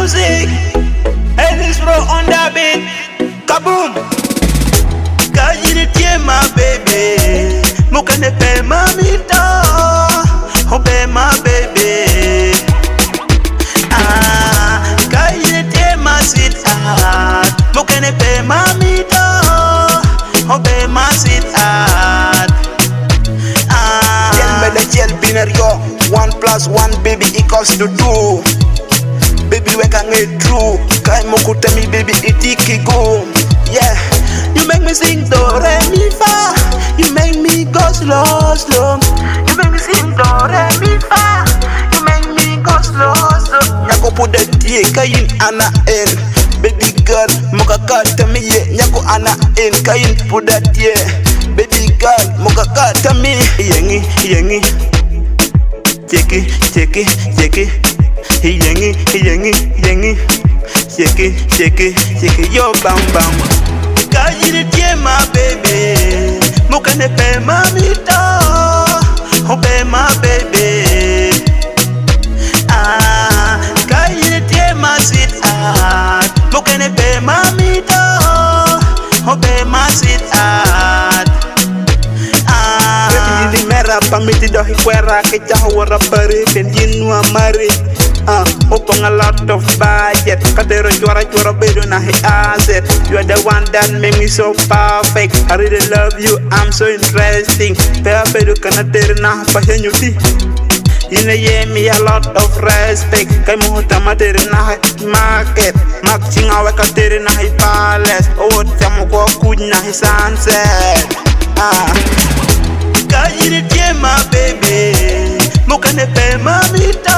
music. Ellis Pro on the beat. Kaboom. Kajiritie my baby. Mukane pe mamita. Oh be my baby. Kajiritie my sweetheart. Mukane pe mamita. Oh be my sweetheart. Tell me the gel binario. 1 + 1 baby equals to 2. Baby we can get through. Kai mokuta mi baby itiki go. Yeah. You make me sing do re mi fa. You make me go slow slow. You make me sing do re mi fa. You make me go slow slow. Nyako put the tie kayin ana en. Baby girl moka kata mi ye. Nyako ana en kayin put the tie. Baby girl moka kata mi. Yengi yengi. Cheki cheki cheki. Yengi yengi yengi. Cheki cheki cheki. Yo bam bam. Kajiritie my baby. Mukane pe mamita. Oh be my baby. Kajiritie my sweetheart. Mukane pe mamita. Oh be my sweetheart. Baby di mera pamiti dohi kwera ke jahwara pare pendinu amare. Open a lot of budget. Kadero chora bedo na he asset. You are the one that make me so perfect. I really love you, I'm so interesting. Pea bedo kanadere na pahenyuti. You know me a lot of respect. Kay mo tamadere na he market. Maxing awe kadere na he palace. Oh, tamo ko kud na he sunset. Kajiritie my baby. Mukane pe mamita.